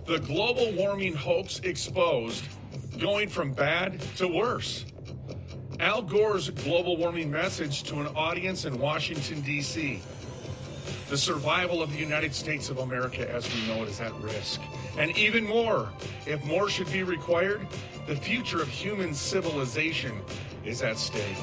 The global warming hoax exposed, going from bad to worse. Al Gore's global warming message to an audience in Washington, D.C. The survival of the United States of America as we know it is at risk. And even more, if more should be required, the future of human civilization is at stake.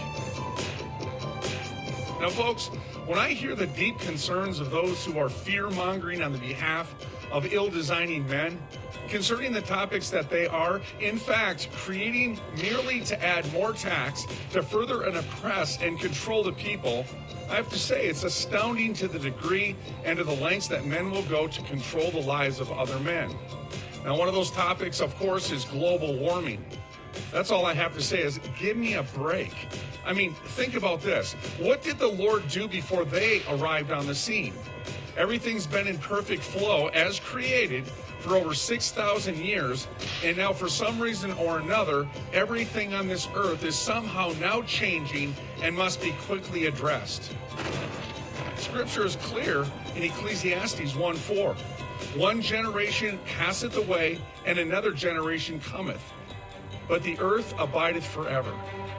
Now, folks, when I hear the deep concerns of those who are fear-mongering on the behalf of ill-designing men concerning the topics that they are, in fact, creating merely to add more tax to further and oppress and control the people, I have to say it's astounding to the degree and to the lengths that men will go to control the lives of other men. Now, one of those topics, of course, is global warming. That's all I have to say is give me a break. I mean, think about this. What did the Lord do before they arrived on the scene? Everything's been in perfect flow as created for over 6,000 years, and now for some reason or another, everything on this earth is somehow now changing and must be quickly addressed. Scripture is clear in Ecclesiastes 1:4. One generation passeth away, and another generation cometh, but the earth abideth forever.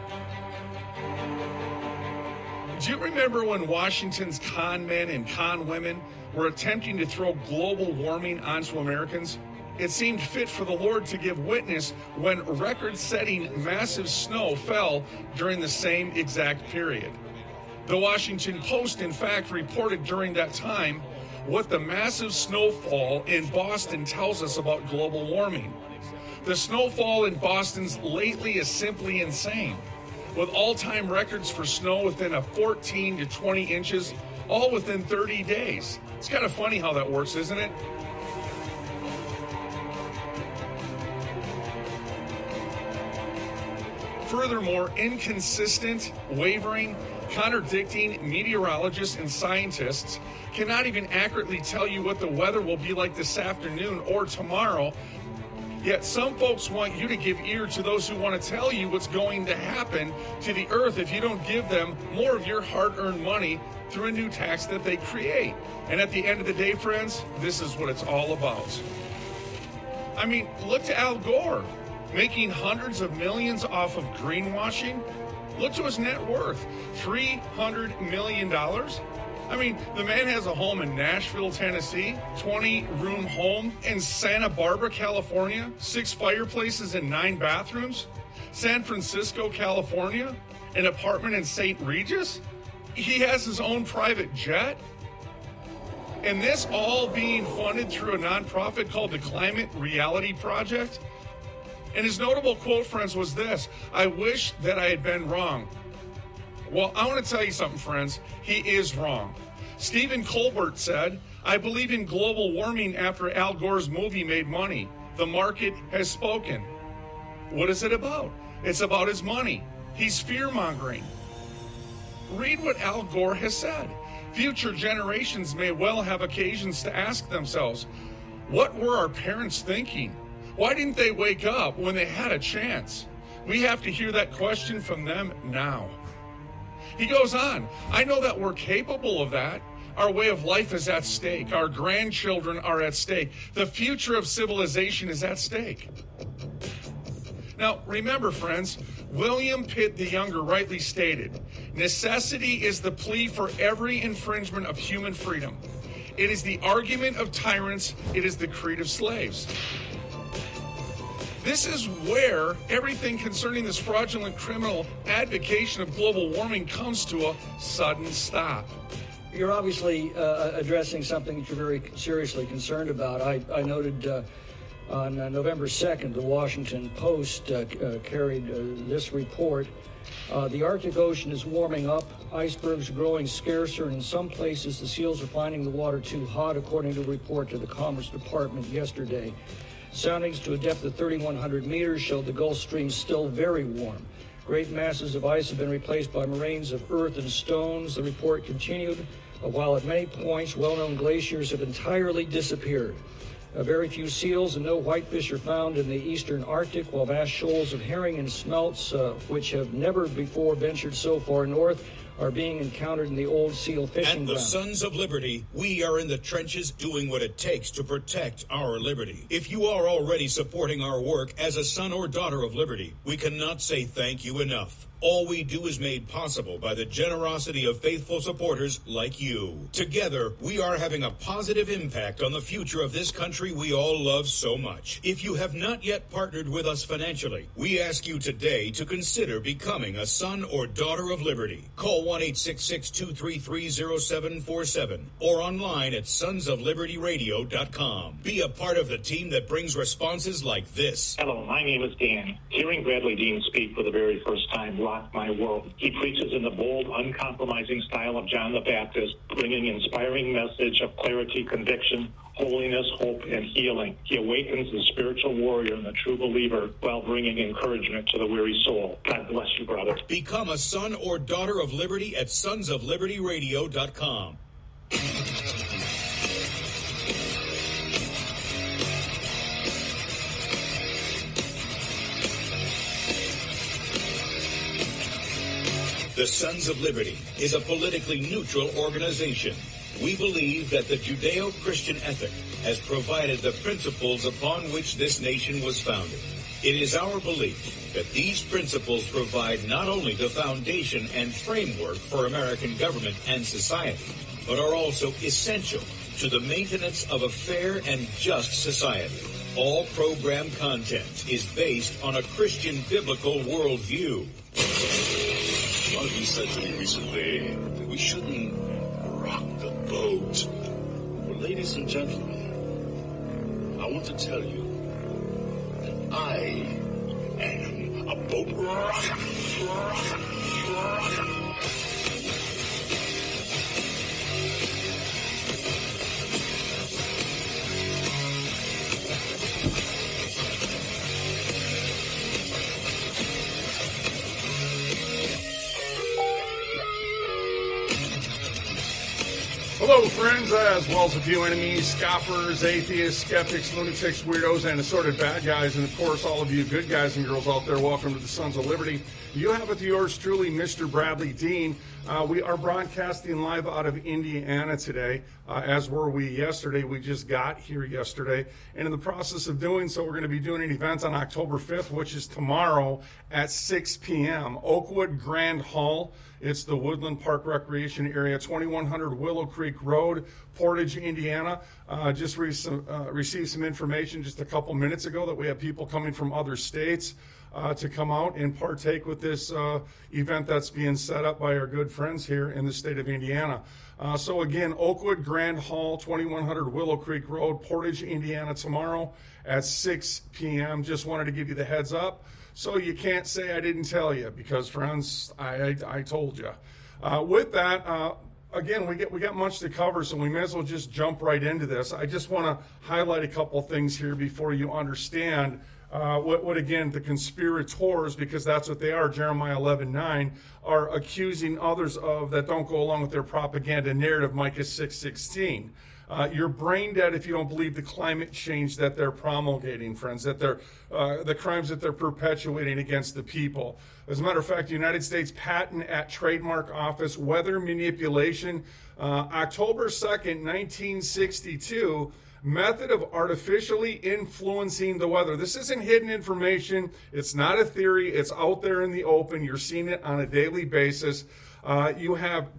Do you remember when Washington's con men and con women were attempting to throw global warming onto Americans? It seemed fit for the Lord to give witness when record-setting massive snow fell during the same exact period. The Washington Post, in fact, reported during that time what the massive snowfall in Boston tells us about global warming. The snowfall in Boston's lately is simply insane, with all-time records for snow within 14 to 20 inches, all within 30 days. It's kind of funny how that works, isn't it? Furthermore, inconsistent, wavering, contradicting meteorologists and scientists cannot even accurately tell you what the weather will be like this afternoon or tomorrow. Yet some folks want you to give ear to those who want to tell you what's going to happen to the earth if you don't give them more of your hard-earned money through a new tax that they create. And at the end of the day, friends, this is what it's all about. I mean, look to Al Gore, making hundreds of millions off of greenwashing. Look to his net worth, $300 million. I mean, the man has a home in Nashville, Tennessee, 20-room home in Santa Barbara, California, 6 fireplaces and 9 bathrooms. San Francisco, California, an apartment in St. Regis. He has his own private jet. And this all being funded through a nonprofit called the Climate Reality Project. And his notable quote, friends, was this: "I wish that I had been wrong." Well, I want to tell you something, friends. He is wrong. Stephen Colbert said, "I believe in global warming after Al Gore's movie made money. The market has spoken." What is it about? It's about his money. He's fear-mongering. Read what Al Gore has said. Future generations may well have occasions to ask themselves, what were our parents thinking? Why didn't they wake up when they had a chance? We have to hear that question from them now. He goes on, "I know that we're capable of that. Our way of life is at stake. Our grandchildren are at stake. The future of civilization is at stake." Now, remember, friends, William Pitt the Younger rightly stated, "Necessity is the plea for every infringement of human freedom. It is the argument of tyrants. It is the creed of slaves." This is where everything concerning this fraudulent criminal advocation of global warming comes to a sudden stop. You're obviously addressing something that you're very seriously concerned about. I noted on November 2nd, the Washington Post carried this report. The Arctic Ocean is warming up. Icebergs are growing scarcer, and in some places the seals are finding the water too hot, according to a report to the Commerce Department yesterday. Soundings to a depth of 3,100 meters showed the Gulf Stream still very warm. Great masses of ice have been replaced by moraines of earth and stones. The report continued, while at many points well-known glaciers have entirely disappeared. Very few seals and no whitefish are found in the eastern Arctic, while vast shoals of herring and smelts, which have never before ventured so far north, are being encountered in the Old Seal fishing At the ground. Sons of Liberty, we are in the trenches doing what it takes to protect our liberty. If you are already supporting our work as a son or daughter of liberty, we cannot say thank you enough. All we do is made possible by the generosity of faithful supporters like you. Together, we are having a positive impact on the future of this country we all love so much. If you have not yet partnered with us financially, we ask you today to consider becoming a son or daughter of liberty. Call 1-866-233-0747 or online at sonsoflibertyradio.com. Be a part of the team that brings responses like this. Hello, my name is Dan. Hearing Bradley Dean speak for the very first time rocked my world. He preaches in the bold, uncompromising style of John the Baptist, bringing an inspiring message of clarity, conviction, holiness, hope, and healing. He awakens the spiritual warrior and the true believer while bringing encouragement to the weary soul. God bless you, brother. Become a son or daughter of liberty at sonsoflibertyradio.com. The Sons of Liberty is a politically neutral organization. We believe that the Judeo-Christian ethic has provided the principles upon which this nation was founded. It is our belief that these principles provide not only the foundation and framework for American government and society, but are also essential to the maintenance of a fair and just society. All program content is based on a Christian biblical worldview. One of you said to me recently that we shouldn't rock the boat. Well, ladies and gentlemen, I want to tell you that I am a boat rocker. Hello, friends, as well as a few enemies, scoffers, atheists, skeptics, lunatics, weirdos, and assorted bad guys, and of course, all of you good guys and girls out there, welcome to the Sons of Liberty. You have with yours truly, Mr. Bradley Dean. We are broadcasting live out of Indiana today, as were we yesterday. We just got here yesterday, and in the process of doing so, we're going to be doing an event on October 5th, which is tomorrow at 6 p.m. Oakwood Grand Hall. It's the Woodland Park Recreation Area, 2100 Willow Creek Road, Portage, Indiana. Just received some information just a couple minutes ago that we have people coming from other states to come out and partake with this event that's being set up by our good friends here in the state of Indiana. So again, Oakwood Grand Hall, 2100 Willow Creek Road, Portage, Indiana, tomorrow at 6 p.m. Just wanted to give you the heads up. So you can't say I didn't tell you, because, friends, I told you. With that, again, we got much to cover, so we may as well just jump right into this. I just want to highlight a couple things here before you understand what again, the conspirators, because that's what they are, Jeremiah 11:9, are accusing others of that don't go along with their propaganda narrative, Micah 6:16. You're brain dead if you don't believe the climate change that they're promulgating, friends, that they're the crimes that they're perpetuating against the people. As a matter of fact, the United States Patent and Trademark Office, weather manipulation, October 2nd, 1962, method of artificially influencing the weather. This isn't hidden information. It's not a theory. It's out there in the open. You're seeing it on a daily basis. You have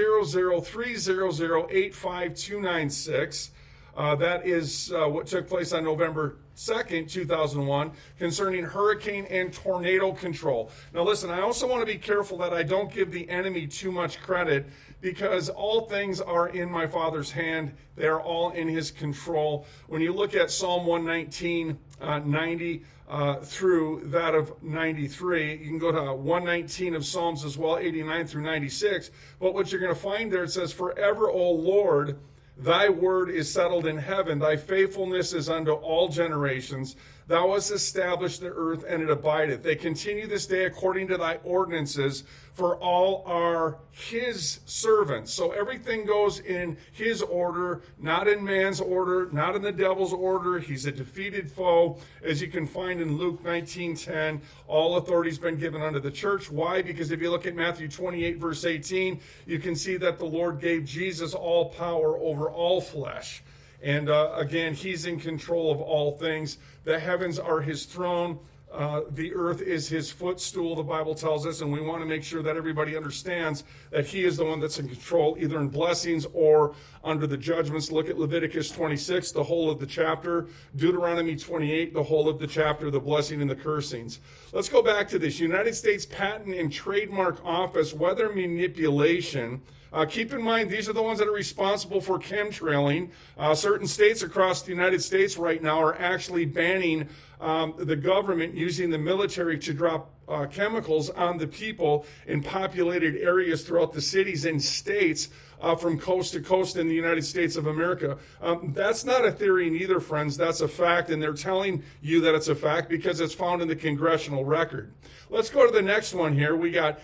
200-300-85296. That is what took place on November 2nd, 2001, concerning hurricane and tornado control. Now listen, I also want to be careful that I don't give the enemy too much credit, because all things are in my Father's hand. They are all in his control. When you look at Psalm 119, 90 through that of 93, you can go to 119 of Psalms as well, 89 through 96. But what you're going to find there, it says, "Forever, O Lord, thy word is settled in heaven. Thy faithfulness is unto all generations. Thou hast established the earth, and it abideth. They continue this day according to thy ordinances, for all are his servants. So everything goes in his order, not in man's order, not in the devil's order. He's a defeated foe. As you can find in Luke 19:10, all authority has been given unto the church. Why? Because if you look at Matthew 28, verse 18, you can see that the Lord gave Jesus all power over all flesh. And again, he's in control of all things. The heavens are his throne. The earth is his footstool, the Bible tells us, and we want to make sure that everybody understands that he is the one that's in control, either in blessings or under the judgments. Look at Leviticus 26, the whole of the chapter, Deuteronomy 28, the whole of the chapter, the blessing and the cursings. Let's go back to this. United States Patent and Trademark Office, weather manipulation. Keep in mind, these are the ones that are responsible for chemtrailing. Certain states across the United States right now are actually banning the government using the military to drop chemicals on the people in populated areas throughout the cities and states from coast to coast in the United States of America. That's not a theory neither, friends. That's a fact, and they're telling you that it's a fact because it's found in the congressional record. Let's go to the next one here. We got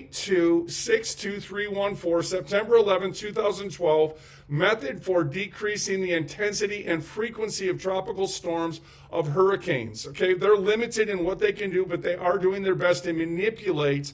8262314, September 11, 2012, method for decreasing the intensity and frequency of tropical storms of hurricanes. Okay, they're limited in what they can do, but they are doing their best to manipulate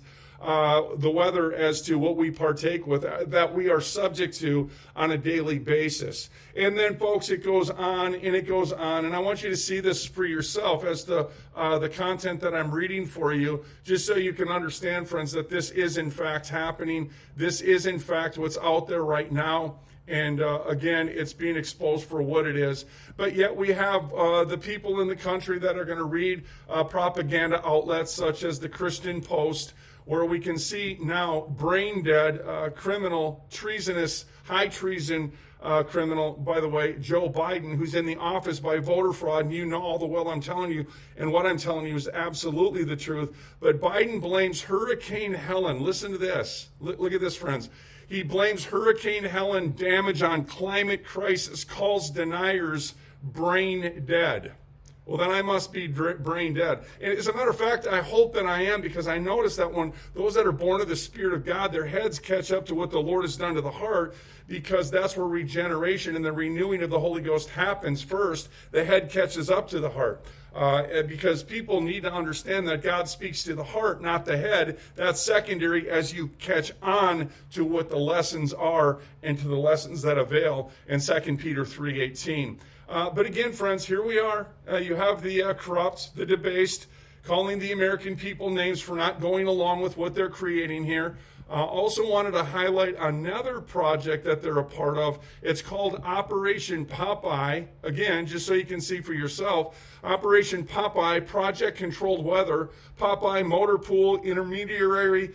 the weather as to what we partake with, that we are subject to on a daily basis. And then, folks, it goes on and it goes on. And I want you to see this for yourself as the content that I'm reading for you, just so you can understand, friends, that this is in fact happening. This is in fact what's out there right now. And again, it's being exposed for what it is. But yet we have the people in the country that are going to read propaganda outlets such as the Christian Post, where we can see now brain dead, criminal, treasonous, high treason criminal, by the way, Joe Biden, who's in the office by voter fraud, and you know all the well I'm telling you, and what I'm telling you is absolutely the truth. But Biden blames Hurricane Helen. Listen to this. Look at this, friends. He blames Hurricane Helen damage on climate crisis, calls deniers brain dead. Well, then I must be brain dead. And as a matter of fact, I hope that I am, because I notice that when those that are born of the Spirit of God, their heads catch up to what the Lord has done to the heart, because that's where regeneration and the renewing of the Holy Ghost happens first. The head catches up to the heart. Because people need to understand that God speaks to the heart, not the head. That's secondary as you catch on to what the lessons are and to the lessons that avail in 2 Peter 3:18. But again, friends, here we are. You have the corrupt, the debased, calling the American people names for not going along with what they're creating here. Also wanted to highlight another project that they're a part of. It's called Operation Popeye. Again, just so you can see for yourself, Operation Popeye, Project Controlled Weather. Popeye Motor Pool Intermediary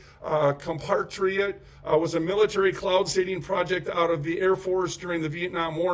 Compatriot was a military cloud seeding project out of the Air Force during the Vietnam War in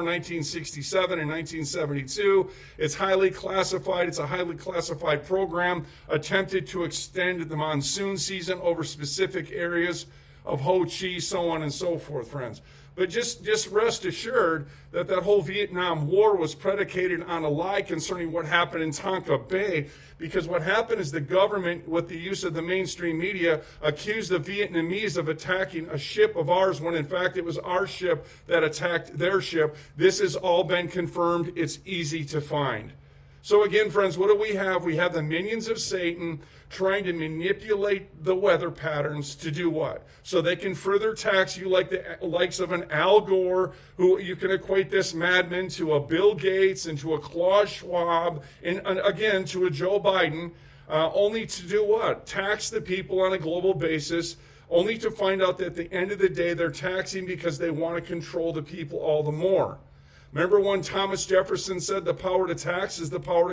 1967 and 1972. It's highly classified. It's a highly classified program attempted to extend the monsoon season over specific areas of Ho Chi, so on and so forth, friends. But just rest assured that that whole Vietnam War was predicated on a lie concerning what happened in Tonka Bay, because what happened is the government, with the use of the mainstream media, accused the Vietnamese of attacking a ship of ours when in fact it was our ship that attacked their ship. This has all been confirmed. It's easy to find. So again, friends, what do we have? We have the minions of Satan trying to manipulate the weather patterns to do what? So they can further tax you like the likes of an Al Gore, who you can equate this madman to a Bill Gates and to a Klaus Schwab, and again to a Joe Biden, only to do what? Tax the people on a global basis, only to find out that at the end of the day they're taxing because they want to control the people all the more. Remember when Thomas Jefferson said the power to tax is the power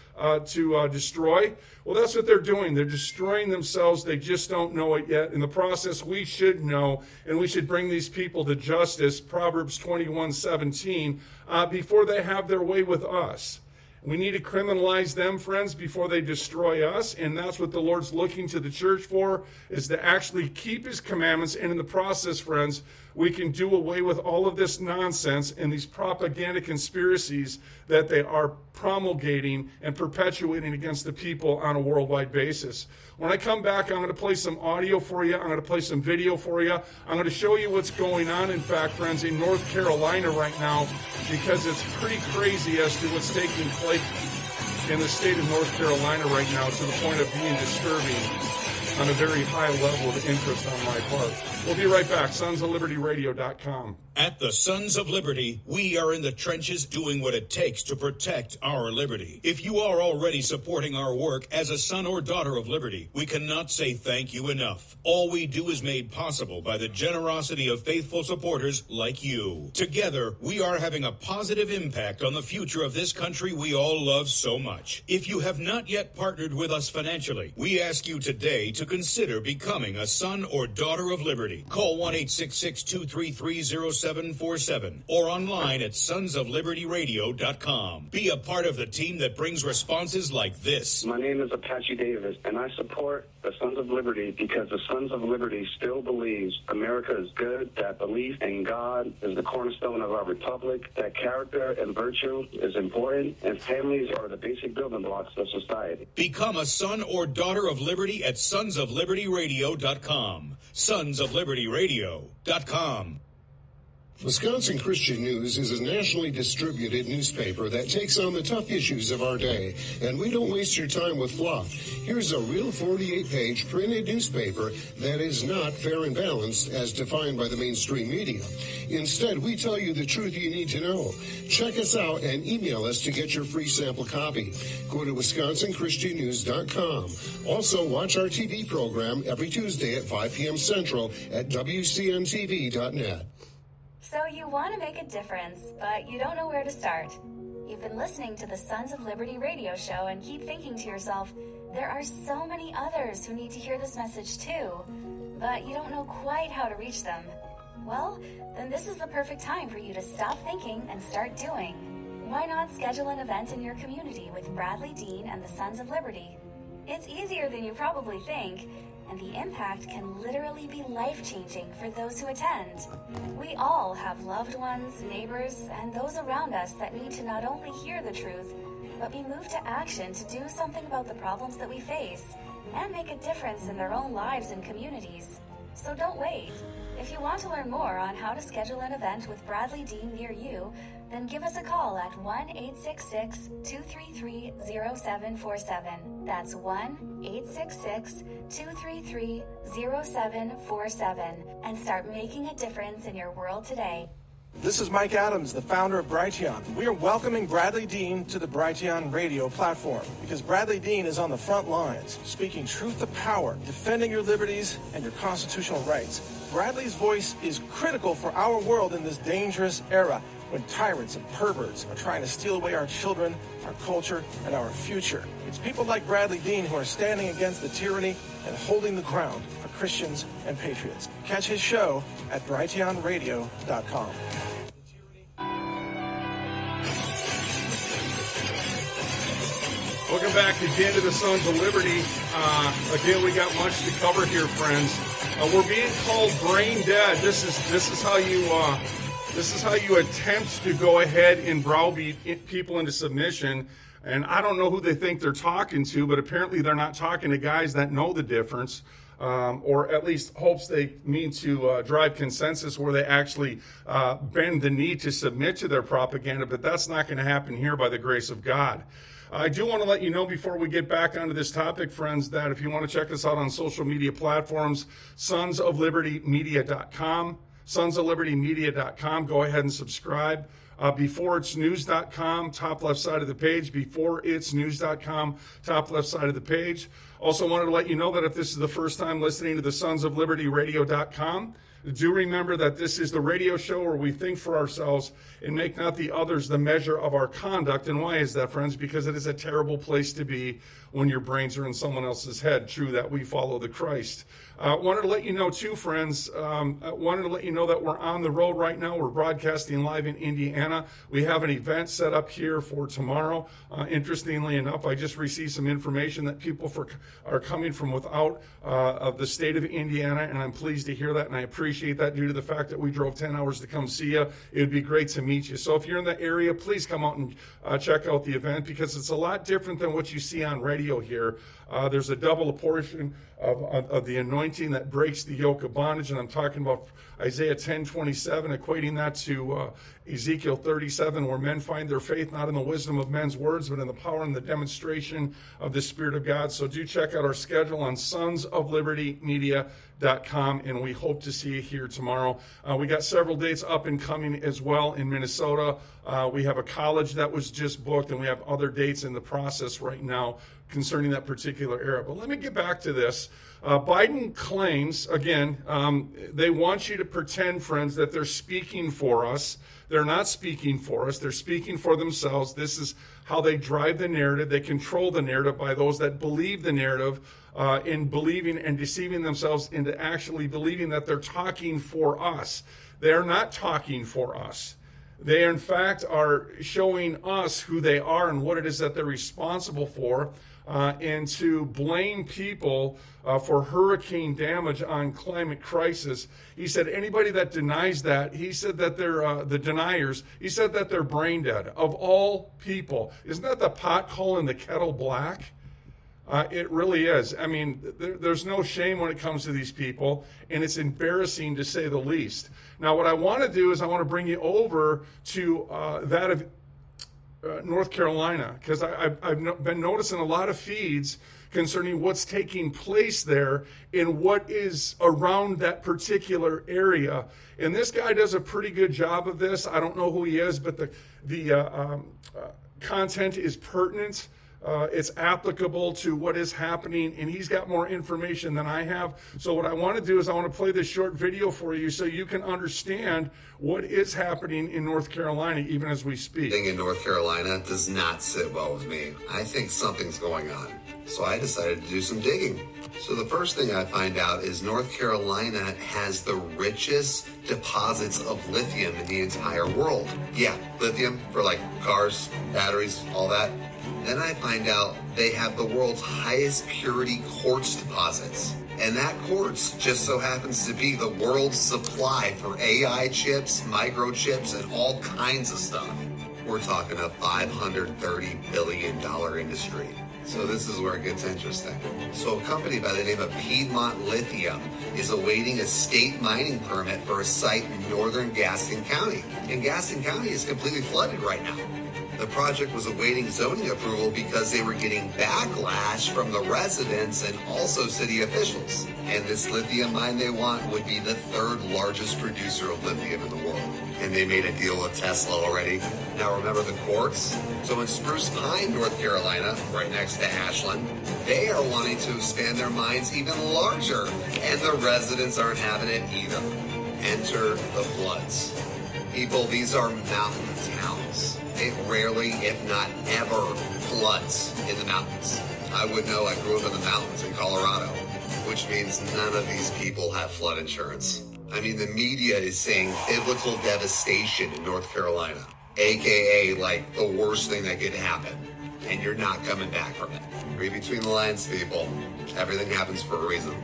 to destroy? Well, that's what they're doing. They're destroying themselves. They just don't know it yet. In the process, we should know, and we should bring these people to justice, Proverbs 21:17, before they have their way with us. We need to criminalize them, friends, before they destroy us. And that's what the Lord's looking to the church for, is to actually keep his commandments. And in the process, friends, we can do away with all of this nonsense and these propaganda conspiracies that they are promulgating and perpetuating against the people on a worldwide basis. When I come back, I'm going to play some audio for you. I'm going to play some video for you. I'm going to show you what's going on, in fact, friends, in North Carolina right now, because it's pretty crazy as to what's taking place in the state of North Carolina right now, to the point of being disturbing on a very high level of interest on my part. We'll be right back. SonsOfLibertyRadio.com. At the Sons of Liberty, we are in the trenches doing what it takes to protect our liberty. If you are already supporting our work as a son or daughter of liberty, we cannot say thank you enough. All we do is made possible by the generosity of faithful supporters like you. Together, we are having a positive impact on the future of this country we all love so much. If you have not yet partnered with us financially, we ask you today to consider becoming a son or daughter of liberty. Call 1-866-233-0747 or online at sonsoflibertyradio.com. Be a part of the team that brings responses like this. My name is Apache Davis, and I support the Sons of Liberty because the Sons of Liberty still believes America is good, that belief in God is the cornerstone of our republic, that character and virtue is important, and families are the basic building blocks of society. Become a son or daughter of liberty at sonsoflibertyradio.com. sonsoflibertyradio.com. Wisconsin Christian News is a nationally distributed newspaper that takes on the tough issues of our day, and we don't waste your time with fluff. Here's a real 48-page printed newspaper that is not fair and balanced as defined by the mainstream media. Instead, we tell you the truth you need to know. Check us out and email us to get your free sample copy. Go to WisconsinChristianNews.com. Also, watch our TV program every Tuesday at 5 p.m. Central at WCNTV.net. So you want to make a difference, but you don't know where to start. You've been listening to the Sons of Liberty radio show and keep thinking to yourself, there are so many others who need to hear this message too, but you don't know quite how to reach them. Well, then this is the perfect time for you to stop thinking and start doing. Why not schedule an event in your community with Bradley Dean and the Sons of Liberty? It's easier than you probably think, and the impact can literally be life-changing for those who attend. We all have loved ones, neighbors, and those around us that need to not only hear the truth, but be moved to action to do something about the problems that we face and make a difference in their own lives and communities. So don't wait. If you want to learn more on how to schedule an event with Bradley Dean near you, then give us a call at 1-866-233-0747. That's 1-866-233-0747. And start making a difference in your world today. This is Mike Adams, the founder of Brighteon. We are welcoming Bradley Dean to the Brighteon radio platform because Bradley Dean is on the front lines, speaking truth to power, defending your liberties and your constitutional rights. Bradley's voice is critical for our world in this dangerous era when tyrants and perverts are trying to steal away our children, our culture, and our future. It's people like Bradley Dean who are standing against the tyranny and holding the ground for Christians and patriots. Catch his show at brighteonradio.com. Welcome back again to the Sons of Liberty. Again, we got much to cover here, friends. We're being called brain dead. This is how you attempt to go ahead and browbeat people into submission. And I don't know who they think they're talking to, but apparently they're not talking to guys that know the difference, or at least hopes they mean to drive consensus where they actually bend the knee to submit to their propaganda. But that's not going to happen here by the grace of God. I do want to let you know before we get back onto this topic, friends, that if you want to check us out on social media platforms, sonsoflibertymedia.com, sonsoflibertymedia.com. Go ahead and subscribe. Beforeitsnews.com, top left side of the page. Beforeitsnews.com, top left side of the page. Also wanted to let you know that if this is the first time listening to the sonsoflibertyradio.com, do remember that this is the radio show where we think for ourselves and make not the others the measure of our conduct. And why is that, friends? Because it is a terrible place to be when your brains are in someone else's head. True that we follow the Christ. Wanted to let you know, too, friends, wanted to let you know that we're on the road right now. We're broadcasting live in Indiana. We have an event set up here for tomorrow. Interestingly enough, I just received some information that people are coming from without of the state of Indiana, and I'm pleased to hear that, and I appreciate that due to the fact that we drove 10 hours to come see you. It would be great to meet you. So if you're in the area, please come out and check out the event, because it's a lot different than what you see on radio here. There's a double portion of the anointing that breaks the yoke of bondage, and I'm talking about Isaiah 10:27, equating that to Ezekiel 37, where men find their faith not in the wisdom of men's words, but in the power and the demonstration of the Spirit of God. So do check out our schedule on sonsoflibertymedia.com, and we hope to see you here tomorrow. We got several dates up and coming as well in Minnesota. We have a college that was just booked, and we have other dates in the process right now concerning that particular area. But let me get back to this. Biden claims, again, they want you to pretend, friends, that they're speaking for us. They're not speaking for us. They're speaking for themselves. This is how they drive the narrative. They control the narrative by those that believe the narrative in believing and deceiving themselves into actually believing that they're talking for us. They are not talking for us. They, in fact, are showing us who they are and what it is that they're responsible for, and to blame people for hurricane damage on climate crisis. He said anybody that denies that, he said that they're the deniers, he said that they're brain dead. Of all people, isn't that the pot calling the kettle black? It really is. I mean, there's no shame when it comes to these people, and it's embarrassing to say the least. Now, what I want to do is I want to bring you over to that of North Carolina, because I've been noticing a lot of feeds concerning what's taking place there and what is around that particular area. And this guy does a pretty good job of this. I don't know who he is, but the content is pertinent. It's applicable to what is happening, and he's got more information than I have. So what I want to do is I want to play this short video for you so you can understand what is happening in North Carolina even as we speak. In North Carolina does not sit well with me. I think something's going on. So I decided to do some digging. So the first thing I find out is North Carolina has the richest deposits of lithium in the entire world. Yeah, lithium for like cars, batteries, all that. Then I find out they have the world's highest purity quartz deposits. And that quartz just so happens to be the world's supply for AI chips, microchips, and all kinds of stuff. We're talking a $530 billion industry. So this is where it gets interesting. So a company by the name of Piedmont Lithium is awaiting a state mining permit for a site in northern Gaston County. And Gaston County is completely flooded right now. The project was awaiting zoning approval because they were getting backlash from the residents and also city officials. And this lithium mine they want would be the third largest producer of lithium in the world. And they made a deal with Tesla already. Now remember the quartz? So in Spruce Pine, North Carolina, right next to Ashland, they are wanting to expand their mines even larger. And the residents aren't having it either. Enter the floods. People, these are mountain towns. It rarely, if not ever, floods in the mountains. I would know. I grew up in the mountains in Colorado, which means none of these people have flood insurance. I mean, the media is saying biblical devastation in North Carolina, AKA like the worst thing that could happen, and you're not coming back from it. Read between the lines, people. Everything happens for a reason.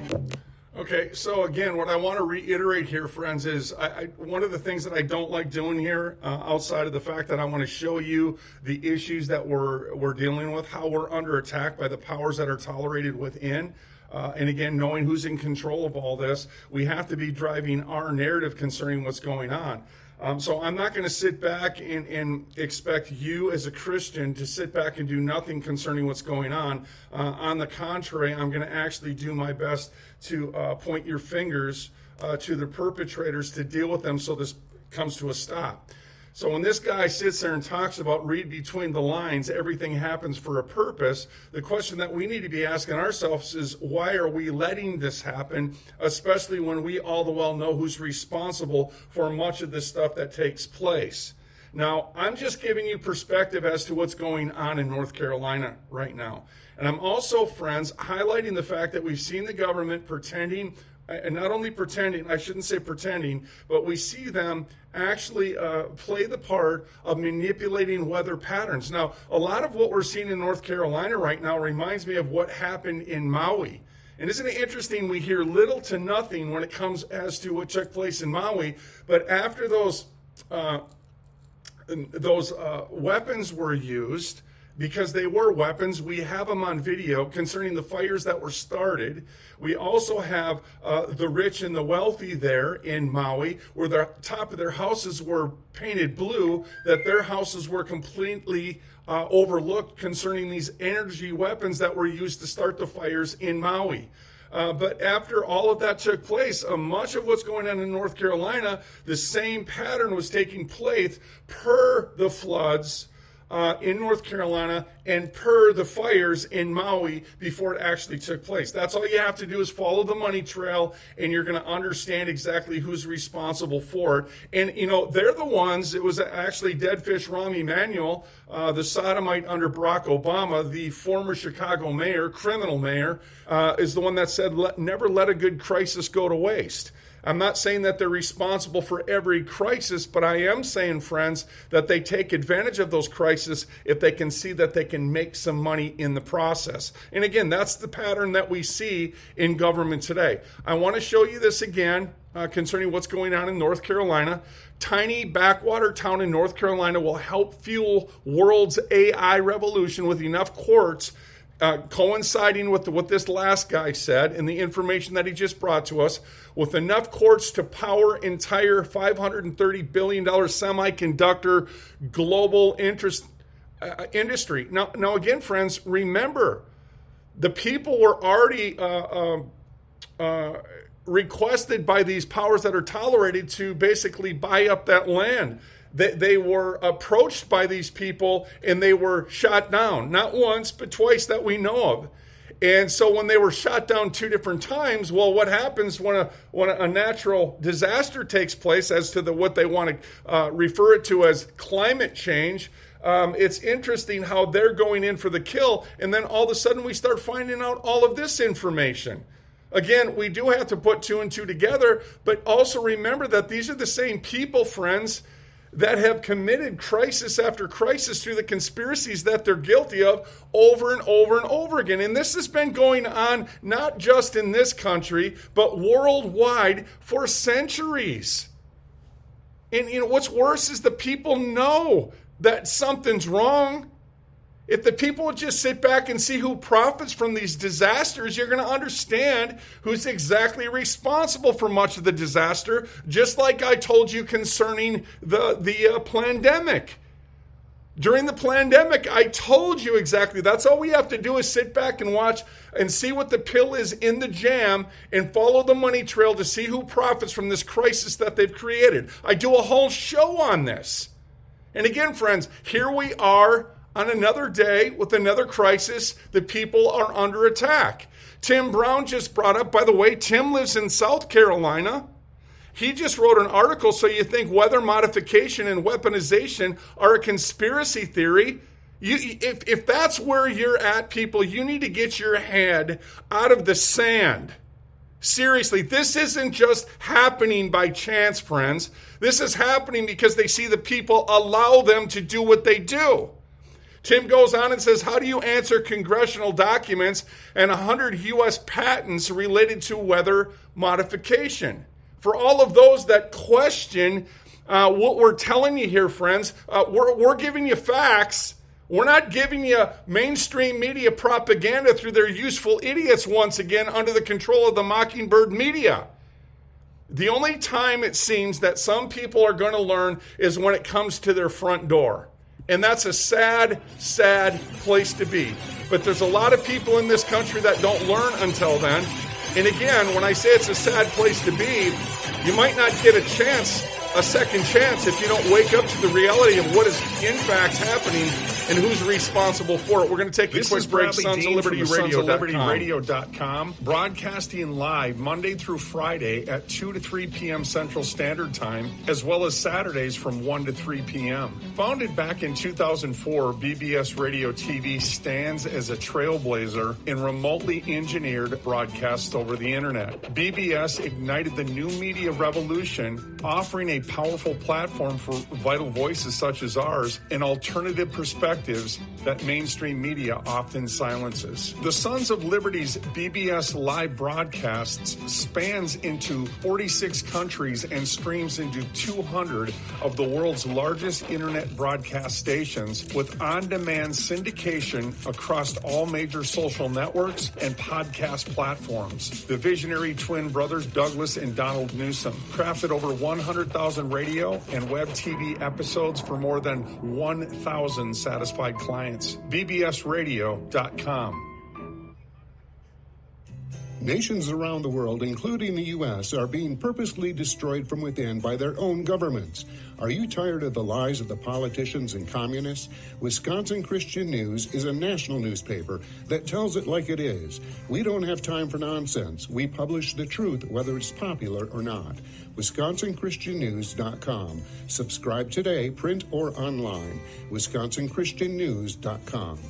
Okay, so again, what I want to reiterate here, friends, is one of the things that I don't like doing here, outside of the fact that I want to show you the issues that we're dealing with, how we're under attack by the powers that are tolerated within. And again, knowing who's in control of all this, we have to be driving our narrative concerning what's going on. So I'm not going to sit back and expect you as a Christian to sit back and do nothing concerning what's going on. On the contrary, I'm going to actually do my best to point your fingers to the perpetrators to deal with them so this comes to a stop. So when this guy sits there and talks about read between the lines, everything happens for a purpose, the question that we need to be asking ourselves is, why are we letting this happen, especially when we all the well know who's responsible for much of this stuff that takes place? Now, I'm just giving you perspective as to what's going on in North Carolina right now. And I'm also, friends, highlighting the fact that we've seen the government pretending, and not only pretending, I shouldn't say pretending, but we see them actually play the part of manipulating weather patterns. Now, a lot of what we're seeing in North Carolina right now reminds me of what happened in Maui. And isn't it interesting, we hear little to nothing when it comes as to what took place in Maui, but after those weapons were used, because they were weapons, we have them on video concerning the fires that were started. We also have the rich and the wealthy there in Maui, where the top of their houses were painted blue, that their houses were completely overlooked concerning these energy weapons that were used to start the fires in Maui. But after all of that took place, much of what's going on in North Carolina, the same pattern was taking place per the floods in North Carolina and per the fires in Maui before it actually took place. That's all you have to do is follow the money trail, and you're going to understand exactly who's responsible for it. And, you know, they're the ones, it was actually Dead Fish Rahm Emanuel, the sodomite under Barack Obama, the former Chicago mayor, criminal mayor, is the one that said, never let a good crisis go to waste. I'm not saying that they're responsible for every crisis, but I am saying, friends, that they take advantage of those crises if they can see that they can make some money in the process. And again, that's the pattern that we see in government today. I want to show you this again concerning what's going on in North Carolina. Tiny backwater town in North Carolina will help fuel world's AI revolution with enough quartz coinciding with what this last guy said and the information that he just brought to us, with enough quartz to power entire $530 billion semiconductor global industry. Now, again, friends, remember, the people were already requested by these powers that are tolerated to basically buy up that land. They were approached by these people and they were shot down, not once, but twice that we know of. And so when they were shot down 2 different times, well, what happens when a natural disaster takes place, as to what they want to refer it to as climate change? It's interesting how they're going in for the kill, and then all of a sudden we start finding out all of this information. Again, we do have to put 2 and 2 together, but also remember that these are the same people, friends, that have committed crisis after crisis through the conspiracies that they're guilty of over and over and over again. And this has been going on not just in this country, but worldwide for centuries. And you know, what's worse is the people know that something's wrong. If the people would just sit back and see who profits from these disasters, you're going to understand who's exactly responsible for much of the disaster, just like I told you concerning the pandemic. During the pandemic, I told you exactly. That's all we have to do is sit back and watch and see what the pill is in the jam and follow the money trail to see who profits from this crisis that they've created. I do a whole show on this. And again, friends, here we are on another day with another crisis. The people are under attack. Tim Brown just brought up, by the way, Tim lives in South Carolina. He just wrote an article, so you think weather modification and weaponization are a conspiracy theory. If that's where you're at, people, you need to get your head out of the sand. Seriously, this isn't just happening by chance, friends. This is happening because they see the people allow them to do what they do. Tim goes on and says, how do you answer congressional documents and 100 U.S. patents related to weather modification? For all of those that question what we're telling you here, friends, we're giving you facts. We're not giving you mainstream media propaganda through their useful idiots once again under the control of the Mockingbird media. The only time it seems that some people are going to learn is when it comes to their front door. And that's a sad, sad place to be. But there's a lot of people in this country that don't learn until then. And again, when I say it's a sad place to be, you might not get a second chance, if you don't wake up to the reality of what is in fact happening and who's responsible for it. We're going to take a quick break. Sons of Liberty Radio.com. Broadcasting live Monday through Friday at 2 to 3 p.m. Central Standard Time, as well as Saturdays from 1 to 3 p.m. Founded back in 2004, BBS Radio TV stands as a trailblazer in remotely engineered broadcasts over the internet. BBS ignited the new media revolution, offering a powerful platform for vital voices such as ours and alternative perspectives that mainstream media often silences. The Sons of Liberty's BBS live broadcasts spans into 46 countries and streams into 200 of the world's largest internet broadcast stations, with on-demand syndication across all major social networks and podcast platforms. The visionary twin brothers Douglas and Donald Newsom crafted over 100,000 radio and web TV episodes for more than 1,000 satisfied clients. BBSradio.com. Nations around the world, including the U.S., are being purposely destroyed from within by their own governments. Are you tired of the lies of the politicians and communists? Wisconsin Christian News is a national newspaper that tells it like it is. We don't have time for nonsense. We publish the truth, whether it's popular or not. WisconsinChristianNews.com. Subscribe today, print or online. WisconsinChristianNews.com.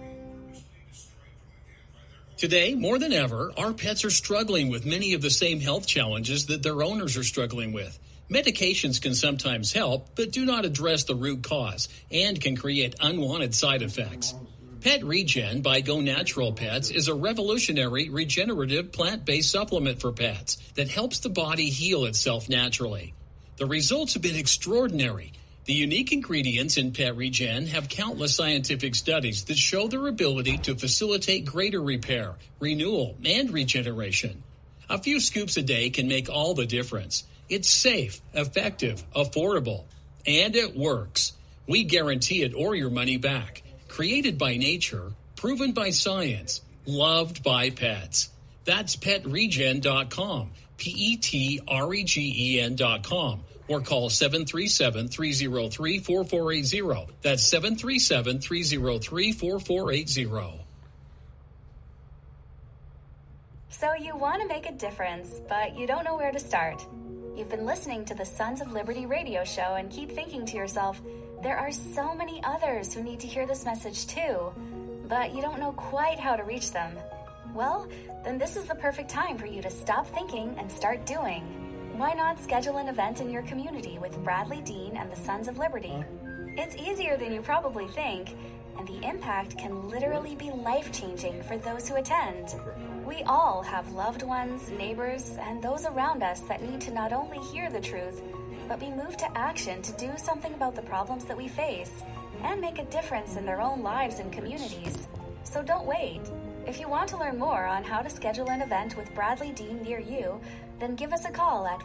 Today, more than ever, our pets are struggling with many of the same health challenges that their owners are struggling with. Medications can sometimes help, but do not address the root cause and can create unwanted side effects. Pet Regen by Go Natural Pets is a revolutionary regenerative plant-based supplement for pets that helps the body heal itself naturally. The results have been extraordinary. The unique ingredients in Pet Regen have countless scientific studies that show their ability to facilitate greater repair, renewal, and regeneration. A few scoops a day can make all the difference. It's safe, effective, affordable, and it works. We guarantee it or your money back. Created by nature, proven by science, loved by pets. That's PetRegen.com, PetRegen.com. Or call 737-303-4480. That's 737-303-4480. So you want to make a difference, but you don't know where to start. You've been listening to the Sons of Liberty radio show and keep thinking to yourself, there are so many others who need to hear this message too, but you don't know quite how to reach them. Well, then this is the perfect time for you to stop thinking and start doing. Why not schedule an event in your community with Bradley Dean and the Sons of Liberty? It's easier than you probably think, and the impact can literally be life-changing for those who attend. We all have loved ones, neighbors, and those around us that need to not only hear the truth, but be moved to action to do something about the problems that we face and make a difference in their own lives and communities. So don't wait. If you want to learn more on how to schedule an event with Bradley Dean near you, then give us a call at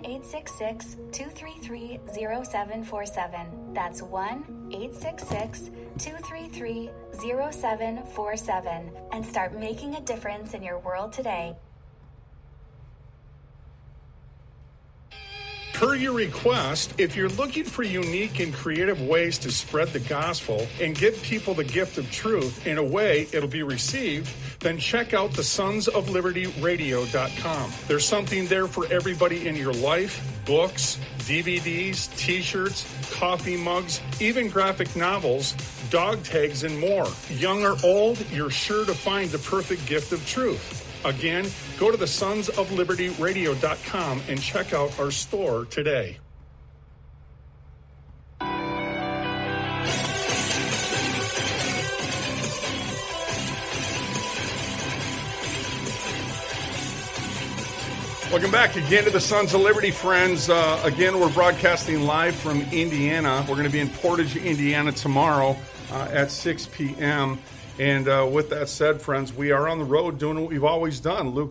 1-866-233-0747. That's 1-866-233-0747. And start making a difference in your world today. Per your request, if you're looking for unique and creative ways to spread the gospel and give people the gift of truth in a way it'll be received, then check out the sonsoflibertyradio.com. There's something there for everybody in your life: books, DVDs, t-shirts, coffee mugs, even graphic novels, dog tags, and more. Young or old, you're sure to find the perfect gift of truth. Again, go to the sonsoflibertyradio.com and check out our store today. Welcome back again to the Sons of Liberty, friends. Again, we're broadcasting live from Indiana. We're going to be in Portage, Indiana tomorrow at 6 p.m., and with that said, friends, we are on the road doing what we've always done. Luke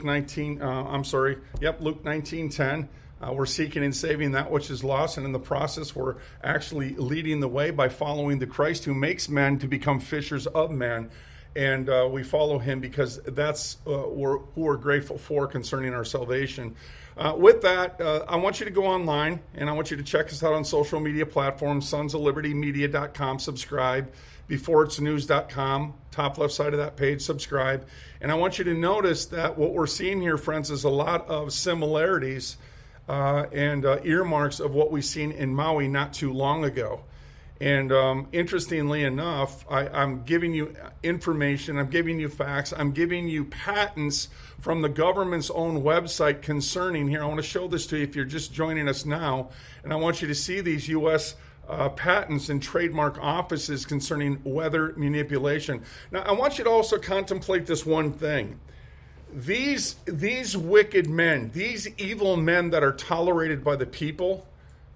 19:10. We're seeking and saving that which is lost, and in the process, we're actually leading the way by following the Christ who makes men to become fishers of men. And we follow him because that's who we're grateful for concerning our salvation. with that, I want you to go online, and I want you to check us out on social media platforms, sonsoflibertymedia.com, subscribe, beforeitsnews.com, top left side of that page, subscribe. And I want you to notice that what we're seeing here, friends, is a lot of similarities and earmarks of what we've seen in Maui not too long ago. And interestingly enough, I'm giving you information, I'm giving you facts, I'm giving you patents from the government's own website concerning here. I want to show this to you if you're just joining us now, and I want you to see these U.S. Patents and trademark offices concerning weather manipulation. Now, I want you to also contemplate this one thing. These wicked men, these evil men that are tolerated by the people,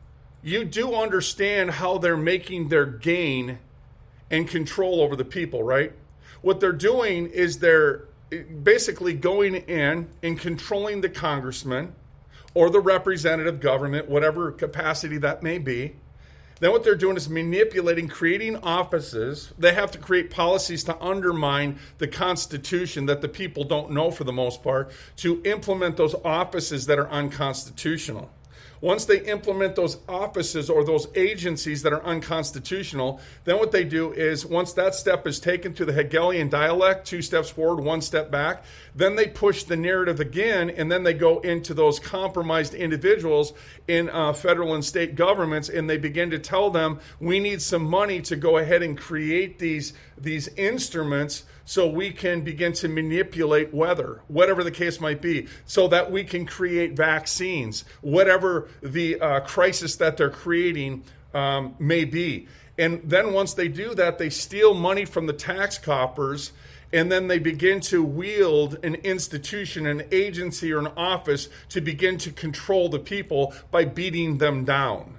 you do understand how they're making their gain and control over the people, right? What they're doing is they're basically going in and controlling the congressman or the representative government, whatever capacity that may be. Then what they're doing is manipulating, creating offices. They have to create policies to undermine the Constitution that the people don't know for the most part, to implement those offices that are unconstitutional. Once they implement those offices or those agencies that are unconstitutional, then what they do is once that step is taken through the Hegelian dialect, 2 steps forward, 1 step back, then they push the narrative again, and then they go into those compromised individuals in federal and state governments, and they begin to tell them, we need some money to go ahead and create these instruments so we can begin to manipulate weather, whatever the case might be, so that we can create vaccines, whatever the crisis that they're creating may be. And then once they do that, they steal money from the tax coffers, and then they begin to wield an institution, an agency, or an office to begin to control the people by beating them down.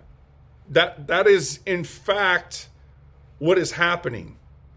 That is, in fact, what is happening.